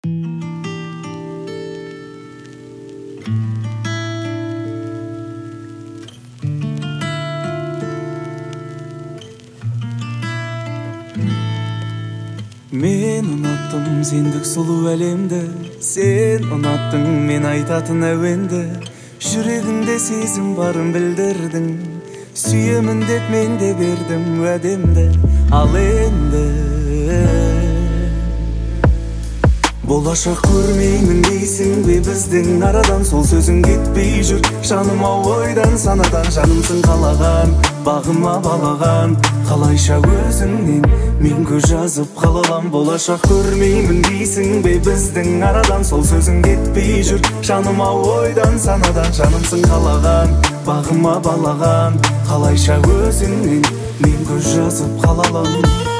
Мен unattım sendік сұлу әлемді, сен ұнаттың мен айтатын әуенді. Жүрегімде сезім барын білдірдің, сүйемін деп мен де бердім уәдемді. Ал енді болашақ көрмеймін дейсің бе біздің арадан, сол сөзің кетпей жүр жаныма ойдан санадан. Жанымсың қалаған, бағыма балаған, қалайша өзіңнен мен көз жазып қалалам. Болашақ көрмеймін дейсің бе біздің арадан, сол сөзің кетпей жүр жаныма ойдан санадан. Жанымсың қалаған, бағыма балаған, қалайша өзіңнен мен көз жазып қалалам.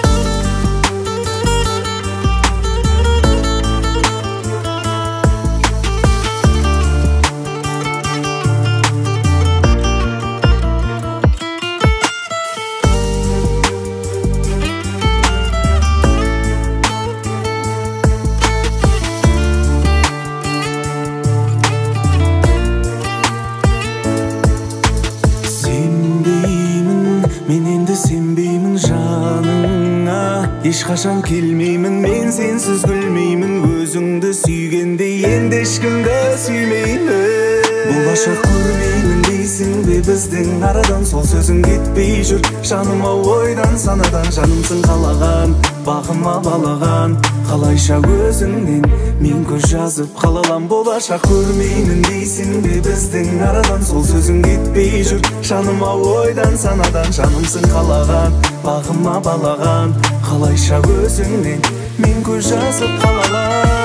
Мен енді сенбеймін жаныңа, ешқашан келмеймін, мен сенсіз гүлмеймін. Өзіңді сүйгенде енді ешкімді сүймеймін. Болашақ көрмеймін дейсің бе біздің арадан, сол сөзің кетпей жүр жаныма ойдан санадан. Жанымсың қалаған, бағыма балаған, қалайша өзіңнен мен көз жазып қалалам. Болашақ көрмеймін дейсің бе біздің арадан, сол сөзің кетпей жүр жаныма ойдан санадан. Жанымсың қалаған, бағыма балаған, қалайша өзіңнен мен көз жазып қалалам.